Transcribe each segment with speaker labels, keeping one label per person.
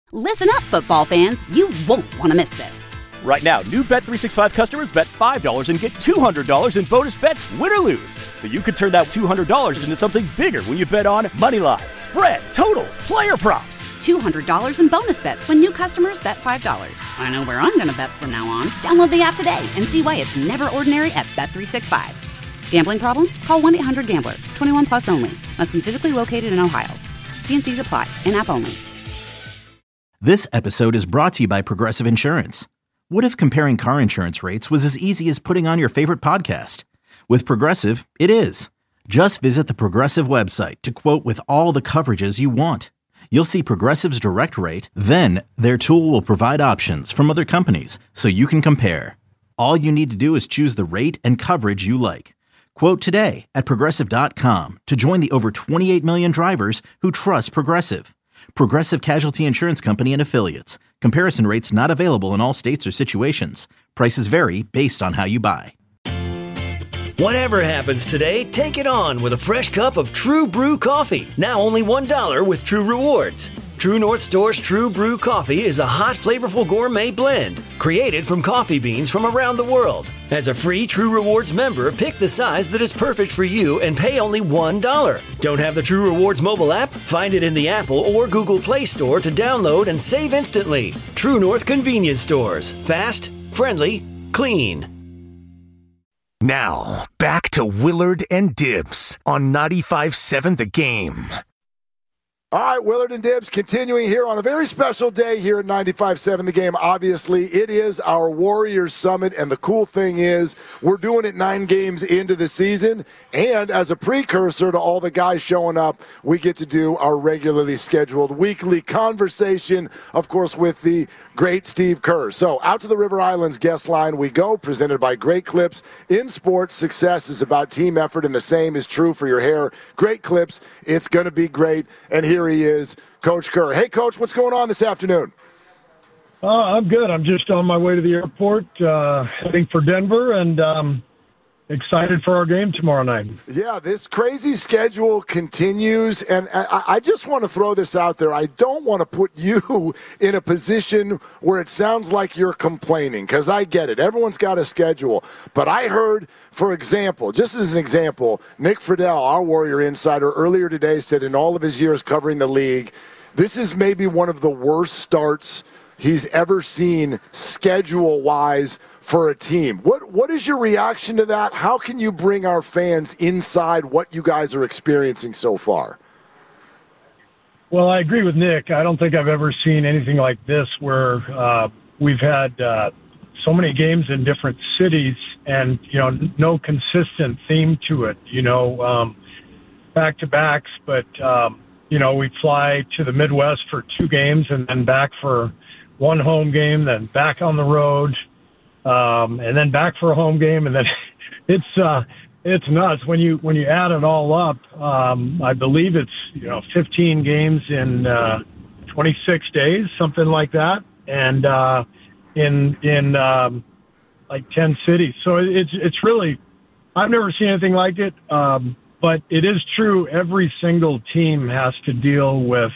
Speaker 1: Listen up, football fans. You won't want to miss this.
Speaker 2: Right now, new Bet365 customers bet $5 and get $200 in bonus bets, win or lose. So you could turn that $200 into something bigger when you bet on moneyline, spread, totals, player props.
Speaker 1: $200 in bonus bets when new customers bet $5. I know where I'm going to bet from now on. Download the app today and see why it's never ordinary at Bet365. Gambling problem? Call 1-800-GAMBLER. 21 plus only. Must be physically located in Ohio. T&Cs apply. In-app only.
Speaker 3: This episode is brought to you by Progressive Insurance. What if comparing car insurance rates was as easy as putting on your favorite podcast? With Progressive, it is. Just visit the Progressive website to quote with all the coverages you want. You'll see Progressive's direct rate, then their tool will provide options from other companies so you can compare. All you need to do is choose the rate and coverage you like. Quote today at Progressive.com to join the over 28 million drivers who trust Progressive. Progressive Casualty Insurance Company and Affiliates. Comparison rates not available in all states or situations. Prices vary based on how you buy.
Speaker 4: Whatever happens today, take it on with a fresh cup of True Brew coffee. Now only $1 with True Rewards. True North Store's True Brew coffee is a hot, flavorful gourmet blend created from coffee beans from around the world. As a free True Rewards member, pick the size that is perfect for you and pay only $1. Don't have the True Rewards mobile app? Find it in the Apple or Google Play Store to download and save instantly. True North Convenience Stores. Fast, friendly, clean.
Speaker 5: Now, back to Willard and Dibs on 95.7 The Game.
Speaker 6: All right, Willard and Dibs continuing here on a very special day here at 95.7 The Game. Obviously, it is our Warriors Summit, and the cool thing is we're doing it 9 games into the season, and as a precursor to all the guys showing up, we get to do our regularly scheduled weekly conversation, of course, with the great Steve Kerr. So out to the River Islands guest line we go, presented by Great Clips. In sports, success is about team effort, and the same is true for your hair. Great Clips, it's going to be great, and here he is, Coach Kerr. Hey, Coach, what's going on this afternoon?
Speaker 7: I'm good. I'm just on my way to the airport, heading for Denver, and excited for our game tomorrow night.
Speaker 6: Yeah, this crazy schedule continues, and I just want to throw this out there. I don't want to put you in a position where it sounds like you're complaining, because I get it. Everyone's got a schedule. But I heard, for example, just as an example, Nick Friedel, our Warrior insider, earlier today said in all of his years covering the league, this is maybe one of the worst starts he's ever seen schedule-wise for a team. What is your reaction to that? How can you bring our fans inside what you guys are experiencing so far?
Speaker 7: Well, I agree with Nick. I don't think I've ever seen anything like this where we've had so many games in different cities and, no consistent theme to it, back-to-backs. But, we fly to the Midwest for 2 games and then back for 1 home game, then back on the road, and then back for a home game, and then it's nuts when you add it all up. I believe it's 15 games in 26 days, something like that, and in like 10 cities. So it's really, I've never seen anything like it. But it is true. Every single team has to deal with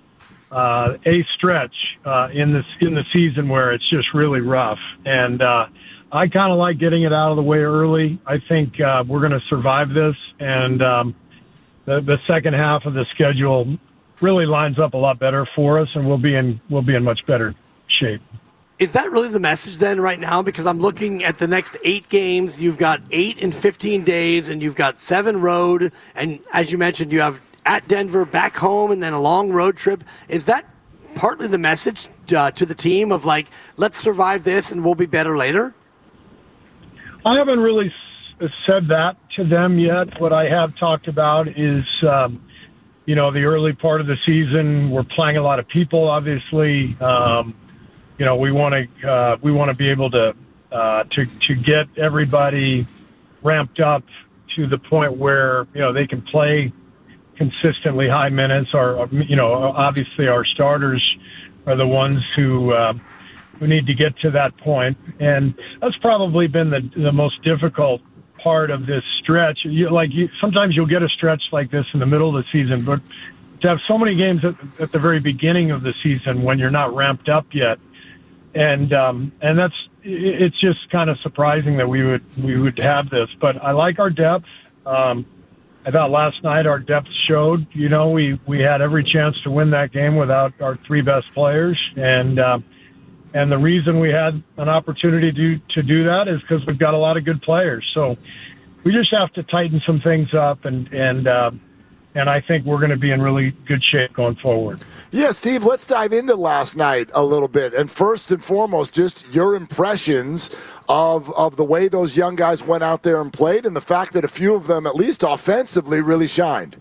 Speaker 7: a stretch in the season where it's just really rough, and I kind of like getting it out of the way early. I think we're going to survive this, and the second half of the schedule really lines up a lot better for us, and we'll be in much better shape.
Speaker 8: Is that really the message then right now? Because I'm looking at the next 8 games. You've got 8 in 15 days, and you've got 7 road, and as you mentioned, you have at Denver, back home, and then a long road trip. Is that partly the message to the team of, like, let's survive this and we'll be better later?
Speaker 7: I haven't really said that to them yet. What I have talked about is, the early part of the season, we're playing a lot of people, obviously. We want to be able to get everybody ramped up to the point where, they can play consistently high minutes. Obviously our starters are the ones who need to get to that point, and that's probably been the most difficult part of this stretch. Sometimes you'll get a stretch like this in the middle of the season, but have so many games at the very beginning of the season when you're not ramped up yet, and it's just kind of surprising that we would have this. But I like our depth. I thought last night our depth showed. We had every chance to win that game without our three best players, and the reason we had an opportunity to do that is because we've got a lot of good players. So we just have to tighten some things up, and I think we're going to be in really good shape going forward.
Speaker 6: Yeah, Steve, let's dive into last night a little bit. And first and foremost, just your impressions of the way those young guys went out there and played, and the fact that a few of them, at least offensively, really shined.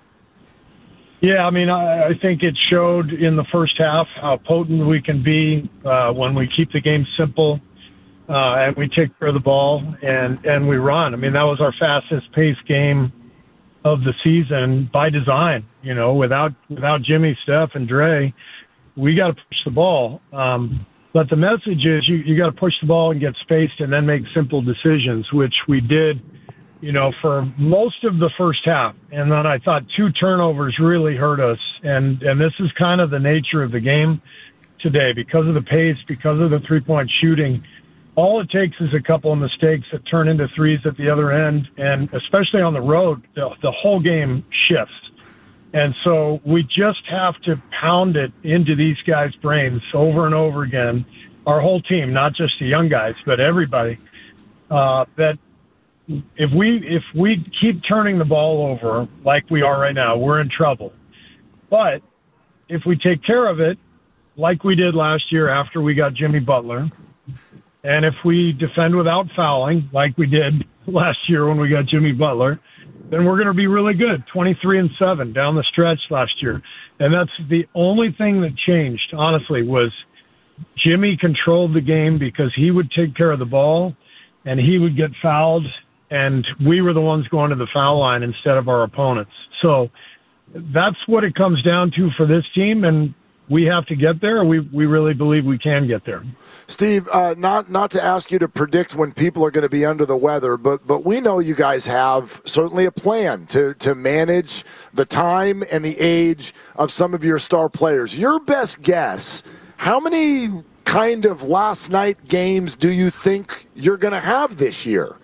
Speaker 7: Yeah, I mean, I think it showed in the first half how potent we can be when we keep the game simple and we take care of the ball and we run. I mean, that was our fastest paced game of the season by design. Without Jimmy, Steph, and Dre, we got to push the ball. But the message is you got to push the ball and get spaced and then make simple decisions, which we did, for most of the first half. And then I thought 2 turnovers really hurt us. And this is kind of the nature of the game today because of the pace, because of the three-point shooting. All it takes is a couple of mistakes that turn into threes at the other end. And especially on the road, the whole game shifts. And so we just have to pound it into these guys' brains over and over again, our whole team, not just the young guys, but everybody, that if we keep turning the ball over like we are right now, we're in trouble. But if we take care of it like we did last year after we got Jimmy Butler, and if we defend without fouling like we did last year when we got Jimmy Butler, then we're going to be really good, 23-7 down the stretch last year. And that's the only thing that changed, honestly, was Jimmy controlled the game because he would take care of the ball and he would get fouled, and we were the ones going to the foul line instead of our opponents. So that's what it comes down to for this team, and we have to get there. We really believe we can get there.
Speaker 6: Steve, not to ask you to predict when people are going to be under the weather, but we know you guys have certainly a plan to manage the time and the age of some of your star players. Your best guess, how many kind of last night games do you think you're going to have this year?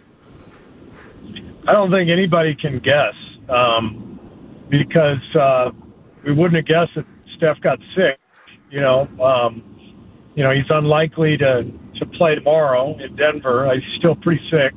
Speaker 7: I don't think anybody can guess because we wouldn't have guessed that Steph got sick. He's unlikely to play tomorrow in Denver. He's still pretty sick.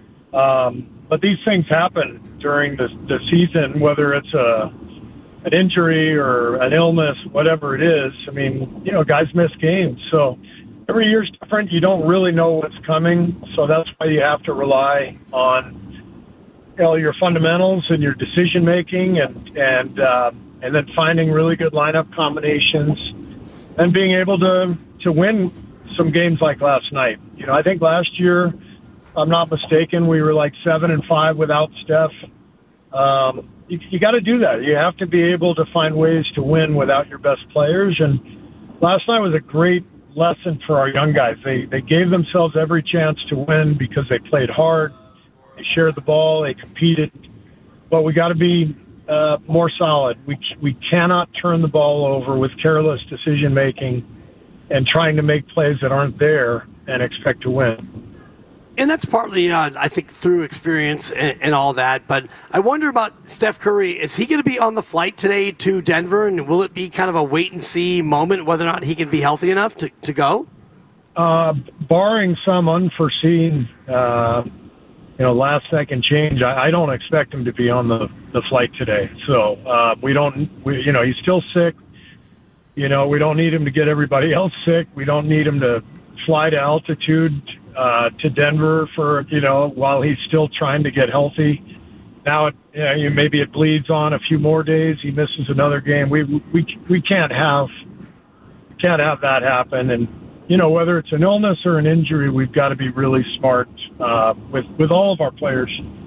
Speaker 7: But these things happen during the season, whether it's an injury or an illness, whatever it is. I mean, guys miss games. So every year's different. You don't really know what's coming. So that's why you have to rely on your fundamentals and your decision making and then finding really good lineup combinations and being able to win some games like last night. I think last year, if I'm not mistaken, we were like 7-5 without Steph. You got to do that. You have to be able to find ways to win without your best players. And last night was a great lesson for our young guys. They gave themselves every chance to win because they played hard. They shared the ball. They competed. But we got to be more solid. We cannot turn the ball over with careless decision making and trying to make plays that aren't there and expect to win.
Speaker 8: And that's partly, I think, through experience and all that. But I wonder about Steph Curry. Is he going to be on the flight today to Denver? And will it be kind of a wait-and-see moment whether or not he can be healthy enough to go?
Speaker 7: Barring some unforeseen, last-second change, I don't expect him to be on the flight today. So he's still sick. We don't need him to get everybody else sick. We don't need him to fly to altitude to Denver for, while he's still trying to get healthy. Now, maybe it bleeds on a few more days. He misses another game. We can't have that happen. And, whether it's an illness or an injury, we've got to be really smart with all of our players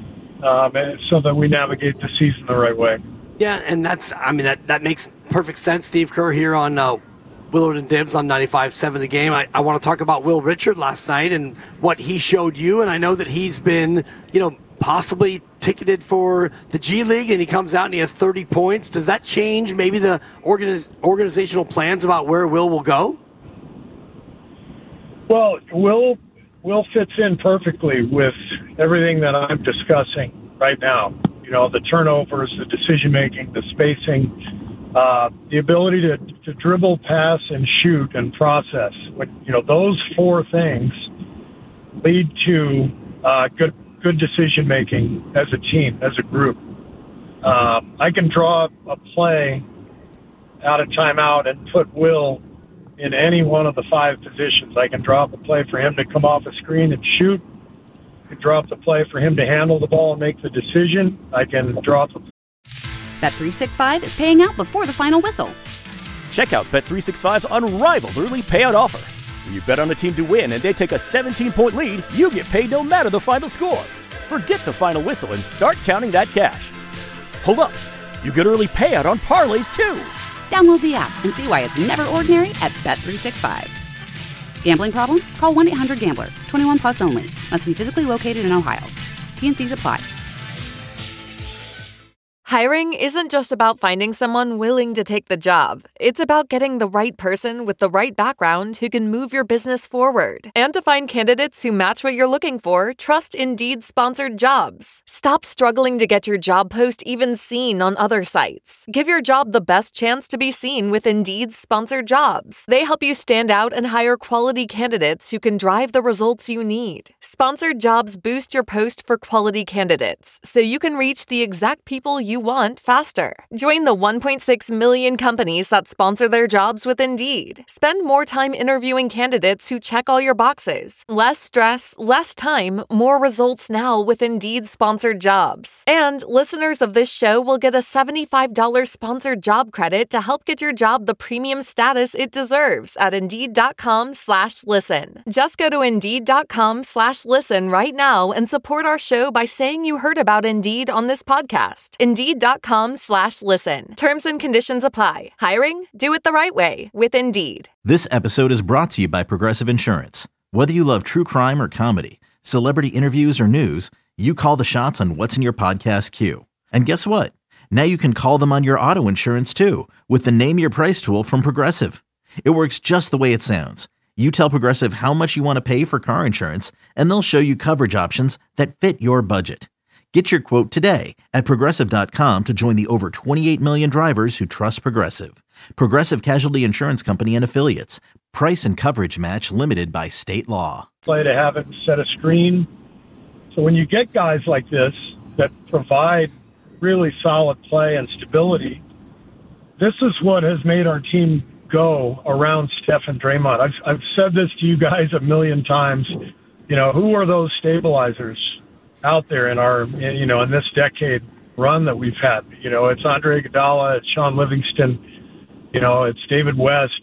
Speaker 7: so that we navigate the season the right way.
Speaker 8: Yeah, and that makes perfect sense. Steve Kerr here on Willard and Dibs on 95.7 The Game. I want to talk about Will Richard last night and what he showed you, and I know that he's been, possibly ticketed for the G League, and he comes out and he has 30 points. Does that change maybe the organizational plans about where Will go?
Speaker 7: Well, Will fits in perfectly with everything that I'm discussing right now. You know, the turnovers, the decision-making, the spacing, the ability to dribble, pass, and shoot and process. You know, those four things lead to good decision-making as a team, as a group. I can draw a play out of timeout and put Will in any one of the five positions. I can draw up a play for him to come off a screen and shoot. I can draw up the play for him to handle the ball and make the decision. I can draw up
Speaker 1: Bet365 is paying out before the final whistle.
Speaker 2: Check out Bet365's unrivaled early payout offer. When you bet on a team to win and they take a 17-point lead, you get paid no matter the final score. Forget the final whistle and start counting that cash. Hold up. You get early payout on parlays, too.
Speaker 1: Download the app and see why it's never ordinary at Bet365. Gambling problem? Call 1-800-GAMBLER. 21 plus only. Must be physically located in Ohio. T&Cs apply.
Speaker 9: Hiring isn't just about finding someone willing to take the job. It's about getting the right person with the right background who can move your business forward. And to find candidates who match what you're looking for, trust Indeed-sponsored jobs. Stop struggling to get your job post even seen on other sites. Give your job the best chance to be seen with Indeed-sponsored jobs. They help you stand out and hire quality candidates who can drive the results you need. Sponsored jobs boost your post for quality candidates, so you can reach the exact people you want faster. Join the 1.6 million companies that sponsor their jobs with Indeed. Spend more time interviewing candidates who check all your boxes. Less stress, less time, more results now with Indeed-sponsored jobs. And listeners of this show will get a $75 sponsored job credit to help get your job the premium status it deserves at Indeed.com/listen. Just go to Indeed.com/listen right now and support our show by saying you heard about Indeed on this podcast. Indeed.com/listen. Terms and conditions apply. Hiring? Do it the right way with Indeed.
Speaker 3: This episode is brought to you by Progressive Insurance. Whether you love true crime or comedy, celebrity interviews or news, you call the shots on what's in your podcast queue. And guess what? Now you can call them on your auto insurance too with the Name Your Price tool from Progressive. It works just the way it sounds. You tell Progressive how much you want to pay for car insurance, and they'll show you coverage options that fit your budget. Get your quote today at Progressive.com to join the over 28 million drivers who trust Progressive. Progressive Casualty Insurance Company and Affiliates. Price and coverage match limited by state law.
Speaker 7: Play to have it set a screen. So when you get guys like this that provide really solid play and stability, this is what has made our team go around Steph and Draymond. I've said this to you guys a million times. You know, who are those stabilizers out there in our, you know, in this decade run that we've had? You know, it's Andre Iguodala, it's Sean Livingston, you know, it's David West.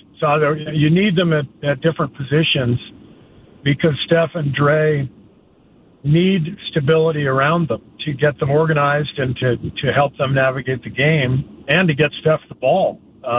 Speaker 7: You need them at different positions because Steph and Dre need stability around them to get them organized and to help them navigate the game and to get Steph the ball.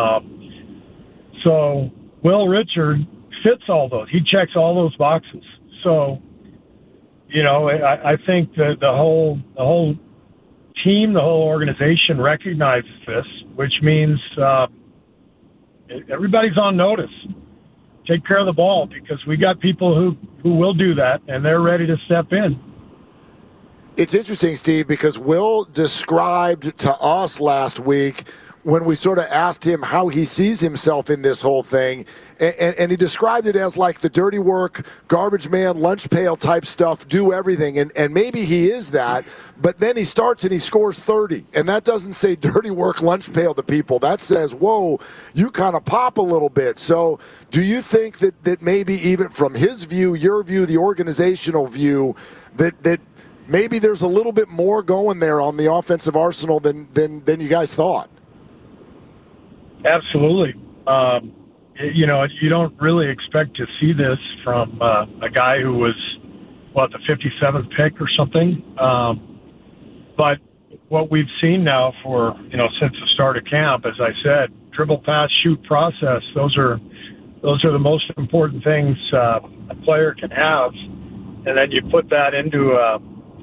Speaker 7: So Will Richard fits all those. He checks all those boxes. So, you know, I think the whole team, the whole organization recognizes this, which means everybody's on notice. Take care of the ball because we got people who will do that, and they're ready to step in.
Speaker 6: It's interesting, Steve, because Will described to us last week when we sort of asked him how he sees himself in this whole thing, and he described it as like the dirty work, garbage man, lunch pail type stuff, do everything, and maybe he is that, but then he starts and he scores 30, and that doesn't say dirty work, lunch pail to people. That says, whoa, you kind of pop a little bit. So do you think that maybe even from his view, your view, the organizational view, that maybe there's a little bit more going there on the offensive arsenal than you guys thought?
Speaker 7: Absolutely. You know, you don't really expect to see this from a guy who was, the 57th pick or something. But what we've seen now for, you know, since the start of camp, as I said, dribble, pass, shoot, process, those are the most important things a player can have. And then you put that into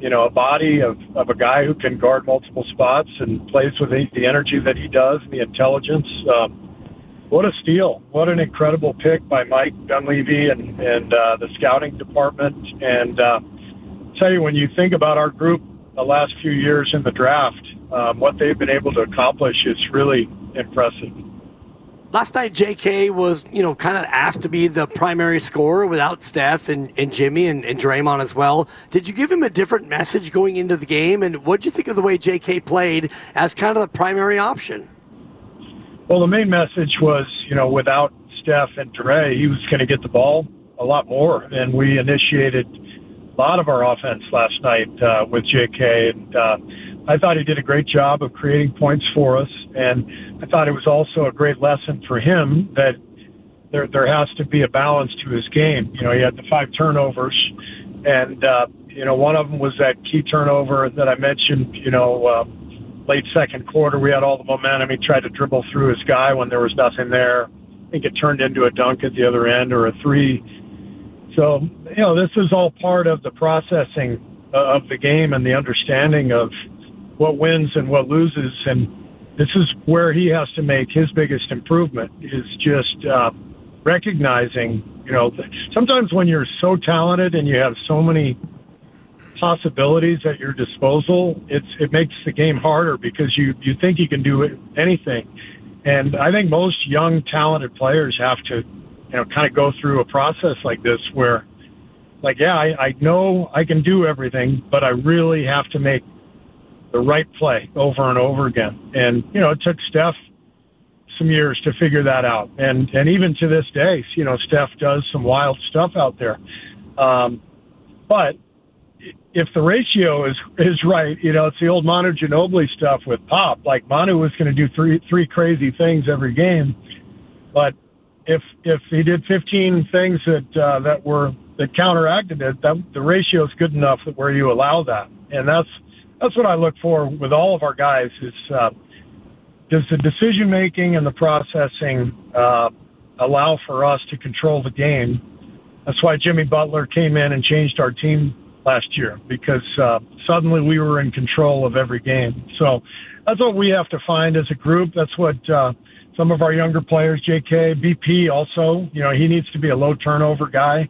Speaker 7: a body of a guy who can guard multiple spots and plays with the energy that he does and the intelligence. What a steal. What an incredible pick by Mike Dunleavy and the scouting department. And tell you, when you think about our group the last few years in the draft, what they've been able to accomplish is really impressive.
Speaker 8: Last night, J.K. was, kind of asked to be the primary scorer without Steph and Jimmy and Draymond as well. Did you give him a different message going into the game? And what did you think of the way J.K. played as kind of the primary option?
Speaker 7: Well, the main message was, without Steph and Dre, he was going to get the ball a lot more. And we initiated a lot of our offense last night with J.K. And I thought he did a great job of creating points for us. And I thought it was also a great lesson for him that there has to be a balance to his game. He had the 5 turnovers. And, one of them was that key turnover that I mentioned, late second quarter. We had all the momentum. He tried to dribble through his guy when there was nothing there. I think it turned into a dunk at the other end or a 3. So, this is all part of the processing of the game and the understanding of what wins and what loses. And this is where he has to make his biggest improvement, is just recognizing, sometimes when you're so talented and you have so many possibilities at your disposal, it makes the game harder because you think you can do anything. And I think most young, talented players have to, kind of go through a process like this where, I know I can do everything, but I really have to make the right play over and over again. And, it took Steph some years to figure that out. And even to this day, Steph does some wild stuff out there. But if the ratio is right, it's the old Manu Ginobili stuff with Pop. Like, Manu was going to do three crazy things every game, but if he did 15 things that counteracted it, the ratio is good enough where you allow that. And that's what I look for with all of our guys is does the decision making and the processing allow for us to control the game? That's why Jimmy Butler came in and changed our team last year, because suddenly we were in control of every game. So that's what we have to find as a group. That's what some of our younger players, JK, BP also, he needs to be a low turnover guy.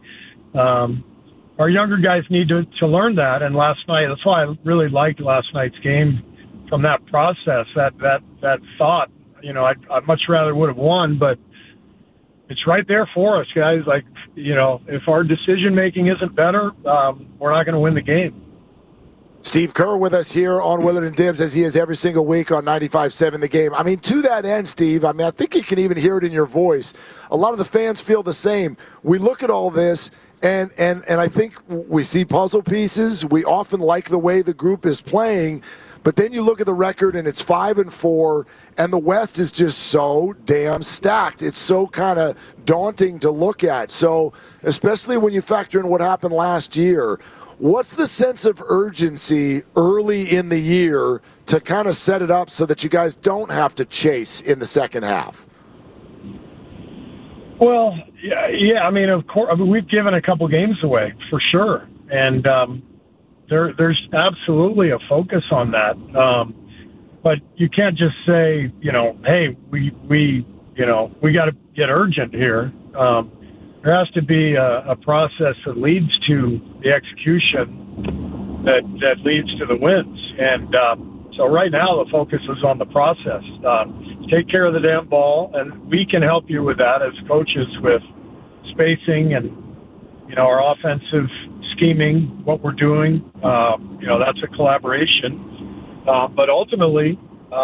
Speaker 7: Our younger guys need to learn that. And last night, that's why I really liked last night's game from that process, that thought, I'd much rather would have won, but it's right there for us, guys. Like, if our decision-making isn't better, we're not going to win the game.
Speaker 6: Steve Kerr with us here on Willard and Dibs, as he is every single week on 95.7 The Game. I mean, to that end, Steve, I think you can even hear it in your voice. A lot of the fans feel the same. We look at all this, and I think we see puzzle pieces. We often like the way the group is playing, but then you look at the record, and it's 5-4, and the West is just so damn stacked. It's so kind of daunting to look at. So, especially when you factor in what happened last year, what's the sense of urgency early in the year to kind of set it up so that you guys don't have to chase in the second half?
Speaker 7: Well, yeah. I mean, of course, we've given a couple games away for sure, and there's absolutely a focus on that. But you can't just say, hey, we got to get urgent here. There has to be a process that leads to the execution that leads to the wins. And so right now the focus is on the process. Take care of the damn ball, and we can help you with that as coaches with spacing and, our offensive scheming, what we're doing. That's a collaboration. But ultimately,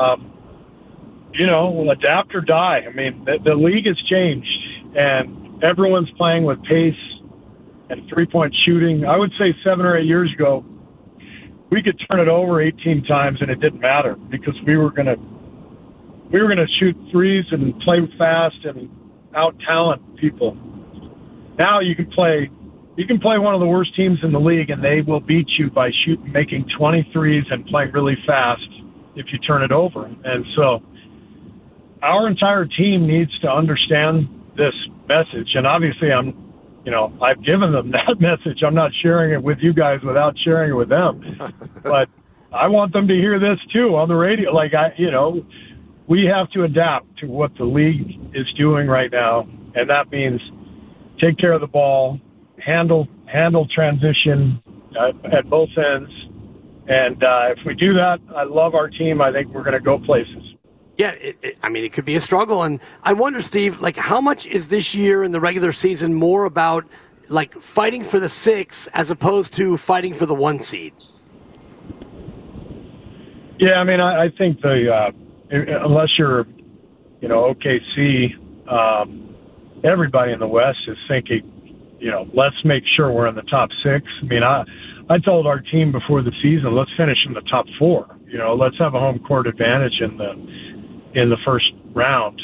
Speaker 7: we'll adapt or die. I mean, the league has changed, and everyone's playing with pace and three-point shooting. I would say 7 or 8 years ago, we could turn it over 18 times and it didn't matter because we were going to shoot threes and play fast and out-talent people. Now you can play one of the worst teams in the league and they will beat you by making 20 threes and playing really fast if you turn it over. And so our entire team needs to understand this message. And obviously I'm I've given them that message. I'm not sharing it with you guys without sharing it with them. But I want them to hear this too on the radio. We have to adapt to what the league is doing right now, and that means take care of the ball, handle transition at both ends. And if we do that, I love our team. I think we're going to go places.
Speaker 8: Yeah, it could be a struggle. And I wonder, Steve, how much is this year in the regular season more about, fighting for the 6 as opposed to fighting for the 1 seed?
Speaker 7: Yeah, I think unless you're, OKC, everybody in the West is thinking, let's make sure we're in the top 6. I told our team before the season, let's finish in the top 4. Let's have a home court advantage in the first round.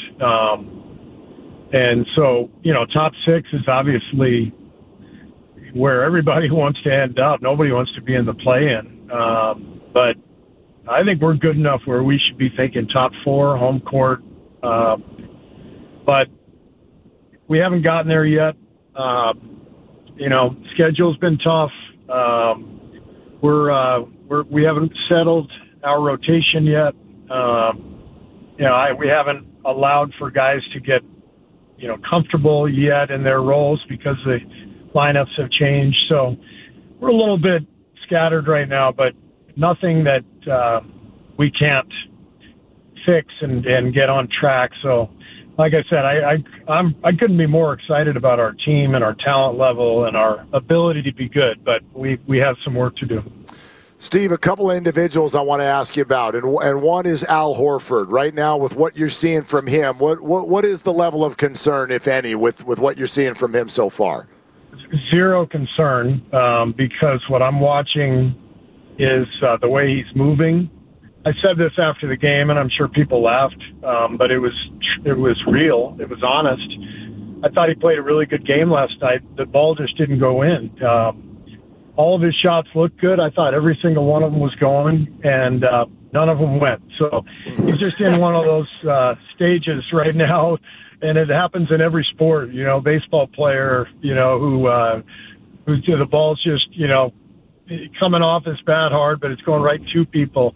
Speaker 7: And so, top 6 is obviously where everybody wants to end up. Nobody wants to be in the play-in. But I think we're good enough where we should be thinking top 4, home court. But we haven't gotten there yet. Schedule's been tough. We haven't settled our rotation yet. We haven't allowed for guys to get, comfortable yet in their roles because the lineups have changed. So we're a little bit scattered right now, but nothing that we can't fix and get on track. So, like I said, I couldn't be more excited about our team and our talent level and our ability to be good, but we have some work to do.
Speaker 6: Steve, a couple of individuals I want to ask you about, and one is Al Horford. Right now, with what you're seeing from him, what is the level of concern, if any, with what you're seeing from him so far?
Speaker 7: Zero concern, because what I'm watching is the way he's moving. I said this after the game, and I'm sure people laughed, but it was real. It was honest. I thought he played a really good game last night. The ball just didn't go in. All of his shots looked good. I thought every single one of them was going, and none of them went. So he's just in one of those stages right now, and it happens in every sport. Baseball player, who the ball's just, coming off his bat hard, but it's going right to people.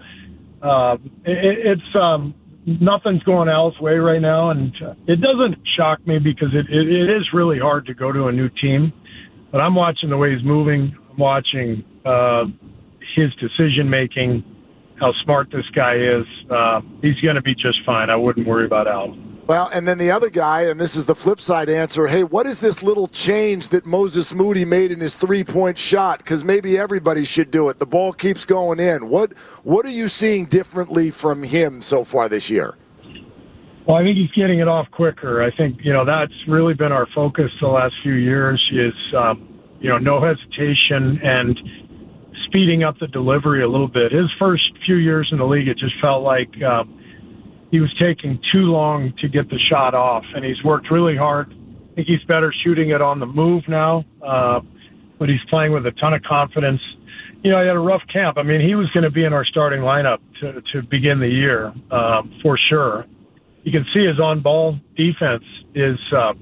Speaker 7: Nothing's going Al's way right now, and it doesn't shock me because it is really hard to go to a new team. But I'm watching the way he's moving. I'm watching his decision-making, how smart this guy is. He's going to be just fine. I wouldn't worry about Al.
Speaker 6: Well, and then the other guy, and this is the flip side answer, hey, what is this little change that Moses Moody made in his three-point shot? Because maybe everybody should do it. The ball keeps going in. What are you seeing differently from him so far this year?
Speaker 7: Well, I think he's getting it off quicker. I think, that's really been our focus the last few years is, no hesitation and speeding up the delivery a little bit. His first few years in the league, it just felt like he was taking too long to get the shot off, and he's worked really hard. I think he's better shooting it on the move now, but he's playing with a ton of confidence. He had a rough camp. He was going to be in our starting lineup to begin the year for sure. You can see his on-ball defense is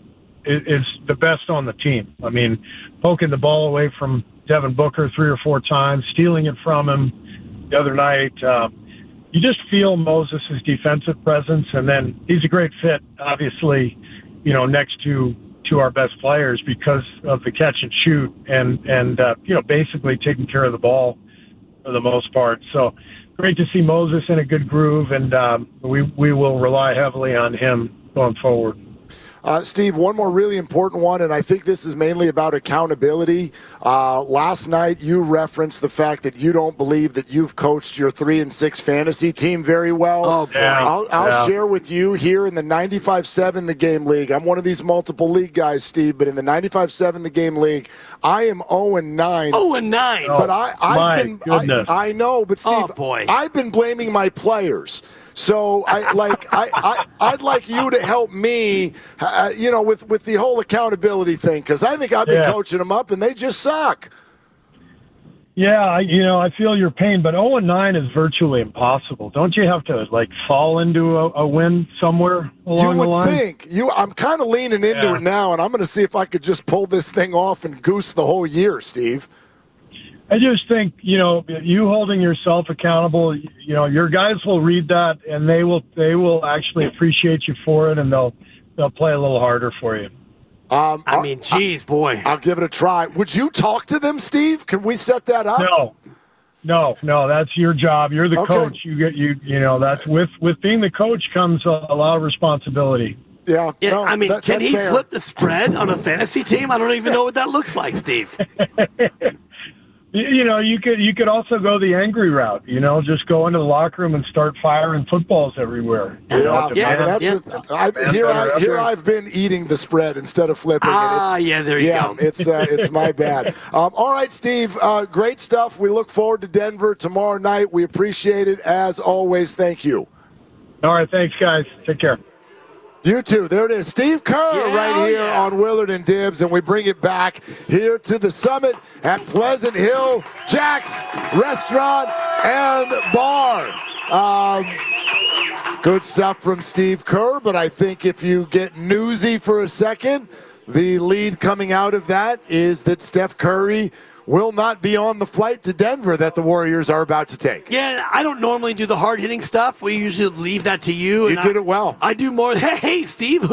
Speaker 7: the best on the team. Poking the ball away from Devin Booker 3 or 4 times, stealing it from him the other night. You just feel Moses' defensive presence, and then he's a great fit, obviously, next to our best players because of the catch and shoot and basically taking care of the ball for the most part. So great to see Moses in a good groove, and we will rely heavily on him going forward.
Speaker 6: Steve, one more really important one, and I think this is mainly about accountability. Last night, you referenced the fact that you don't believe that you've coached your 3-6 fantasy team very well.
Speaker 8: Oh, boy.
Speaker 6: I'll share with you here in the 95-7 The Game League. I'm one of these multiple league guys, Steve, but in the 95-7 The Game League, I am 0-9.
Speaker 8: 0-9.
Speaker 6: But I know, but Steve, I've been blaming my players. So I'd like you to help me, with the whole accountability thing, because I think I've been coaching them up and they just suck.
Speaker 7: Yeah, I feel your pain, but 0-9 is virtually impossible. Don't you have to fall into a win somewhere along the line?
Speaker 6: You would think. I'm kind of leaning into it now, and I'm going to see if I could just pull this thing off and goose the whole year, Steve.
Speaker 7: I just think, you holding yourself accountable, your guys will read that, and they will actually appreciate you for it, and they'll play a little harder for you.
Speaker 8: Geez, boy.
Speaker 6: I'll give it a try. Would you talk to them, Steve? Can we set that up?
Speaker 7: No. That's your job. You're the coach. That's with being the coach comes a lot of responsibility.
Speaker 6: Yeah.
Speaker 8: Can he
Speaker 6: fair.
Speaker 8: flip the spread on a fantasy team? I don't even know what that looks like, Steve.
Speaker 7: You could also go the angry route. Just go into the locker room and start firing footballs everywhere.
Speaker 6: I've been eating the spread instead of flipping.
Speaker 8: There you go.
Speaker 6: It's my bad. All right, Steve. Great stuff. We look forward to Denver tomorrow night. We appreciate it as always. Thank you.
Speaker 7: All right, thanks, guys. Take care.
Speaker 6: You too. There it is. Steve Kerr right here on Willard and Dibs, and we bring it back here to the Summit at Pleasant Hill Jack's Restaurant and Bar. Good stuff from Steve Kerr, but I think if you get newsy for a second, the lead coming out of that is that Steph Curry will not be on the flight to Denver that the Warriors are about to take.
Speaker 8: Yeah, I don't normally do the hard-hitting stuff. We usually leave that to you.
Speaker 6: You did it well.
Speaker 8: I do more, hey, Steve,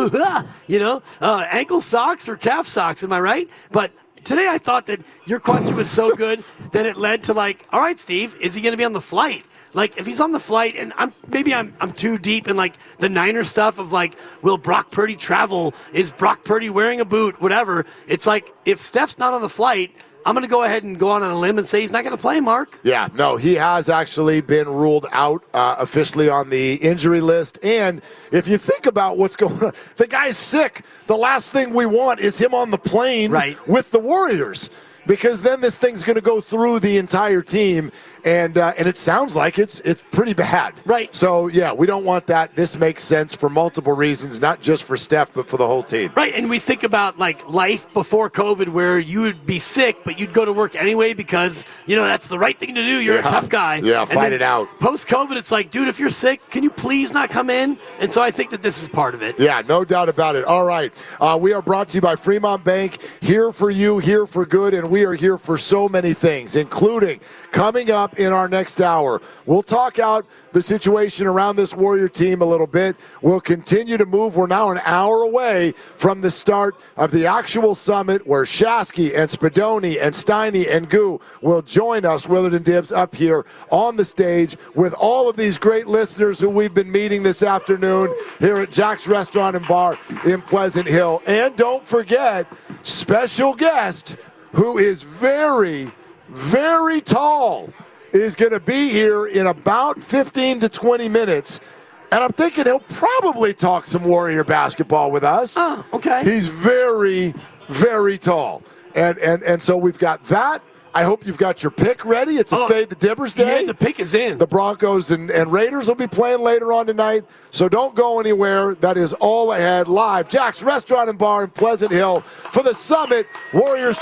Speaker 8: ankle socks or calf socks, am I right? But today I thought that your question was so good that it led to all right, Steve, is he going to be on the flight? If he's on the flight, and I'm too deep in the Niner stuff of will Brock Purdy travel? Is Brock Purdy wearing a boot? Whatever. It's if Steph's not on the flight, I'm going to go ahead and go on a limb and say he's not going to play, Mark.
Speaker 6: Yeah, no, he has actually been ruled out officially on the injury list. And if you think about what's going on, the guy's sick. The last thing we want is him on the plane with the Warriors, because then this thing's going to go through the entire team, and it sounds like it's pretty bad.
Speaker 8: Right.
Speaker 6: So, yeah, we don't want that. This makes sense for multiple reasons, not just for Steph, but for the whole team.
Speaker 8: Right, and we think about, life before COVID where you would be sick, but you'd go to work anyway because, that's the right thing to do. You're a tough guy.
Speaker 6: Yeah, fight it out.
Speaker 8: Post-COVID, it's dude, if you're sick, can you please not come in? And so I think that this is part of it.
Speaker 6: Yeah, no doubt about it. All right, we are brought to you by Fremont Bank, here for you, here for good, and we are here for so many things, including coming up in our next hour. We'll talk out the situation around this Warrior team a little bit. We'll continue to move. We're now an hour away from the start of the actual summit where Shasky and Spadoni and Steiny and Goo will join us, Willard and Dibs, up here on the stage with all of these great listeners who we've been meeting this afternoon here at Jack's Restaurant and Bar in Pleasant Hill. And don't forget, special guest who is very, very tall is going to be here in about 15 to 20 minutes. And I'm thinking he'll probably talk some Warrior basketball with us.
Speaker 8: Oh, okay.
Speaker 6: He's very, very tall. And so we've got that. I hope you've got your pick ready. It's a Fade the Dibbers day.
Speaker 8: Yeah, the pick is in.
Speaker 6: The Broncos and Raiders will be playing later on tonight. So don't go anywhere. That is all ahead. Live, Jack's Restaurant and Bar in Pleasant Hill for the Summit Warriors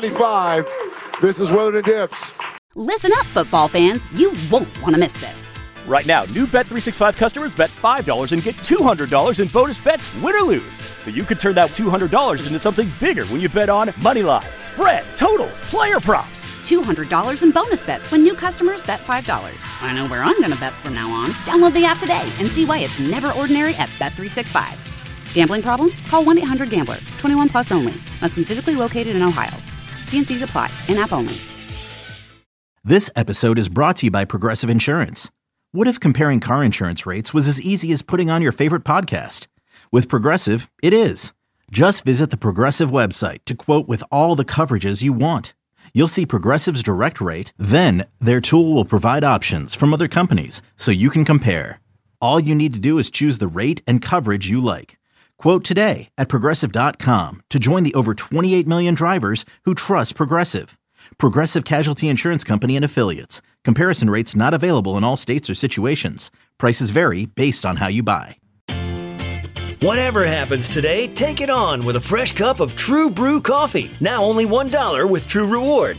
Speaker 6: 2025. This is Willard and Dibs.
Speaker 1: Listen up, football fans. You won't want to miss this.
Speaker 2: Right now, new Bet365 customers bet $5 and get $200 in bonus bets, win or lose. So you could turn that $200 into something bigger when you bet on moneyline, spread, totals, player props.
Speaker 1: $200 in bonus bets when new customers bet $5. I know where I'm going to bet from now on. Download the app today and see why it's never ordinary at Bet365. Gambling problem? Call 1-800-GAMBLER. 21 plus only. Must be physically located in Ohio. T&Cs apply. In-app only.
Speaker 3: This episode is brought to you by Progressive Insurance. What if comparing car insurance rates was as easy as putting on your favorite podcast? With Progressive, it is. Just visit the Progressive website to quote with all the coverages you want. You'll see Progressive's direct rate, then their tool will provide options from other companies so you can compare. All you need to do is choose the rate and coverage you like. Quote today at Progressive.com to join the over 28 million drivers who trust Progressive. Progressive Casualty Insurance Company and Affiliates. Comparison rates not available in all states or situations. Prices vary based on how you buy.
Speaker 4: Whatever happens today, take it on with a fresh cup of True Brew coffee. Now only $1 with True Rewards.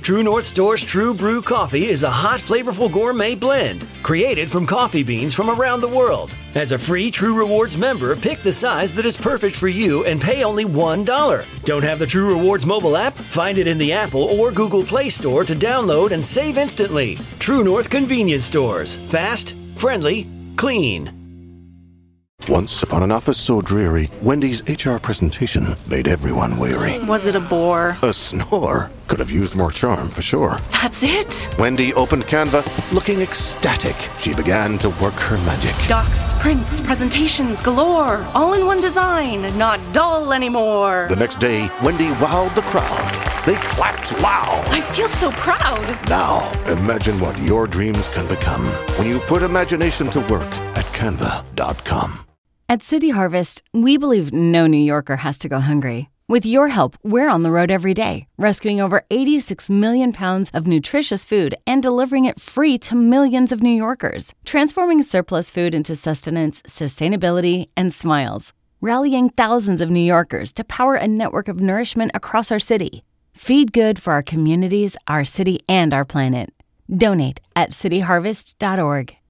Speaker 4: True North Store's True Brew Coffee is a hot, flavorful gourmet blend created from coffee beans from around the world. As a free True Rewards member, pick the size that is perfect for you and pay only $1. Don't have the True Rewards mobile app? Find it in the Apple or Google Play Store to download and save instantly. True North Convenience Stores. Fast, friendly, clean.
Speaker 10: Once upon an office so dreary, Wendy's HR presentation made everyone weary.
Speaker 11: Was it a bore?
Speaker 10: A snore. Could have used more charm, for sure.
Speaker 11: That's it?
Speaker 10: Wendy opened Canva, looking ecstatic. She began to work her magic.
Speaker 11: Docs, prints, presentations galore. All in one design, not dull anymore.
Speaker 10: The next day, Wendy wowed the crowd. They clapped loud.
Speaker 11: I feel so proud.
Speaker 10: Now, imagine what your dreams can become when you put imagination to work at canva.com.
Speaker 12: At City Harvest, we believe no New Yorker has to go hungry. With your help, we're on the road every day, rescuing over 86 million pounds of nutritious food and delivering it free to millions of New Yorkers, transforming surplus food into sustenance, sustainability, and smiles, rallying thousands of New Yorkers to power a network of nourishment across our city. Feed good for our communities, our city, and our planet. Donate at cityharvest.org.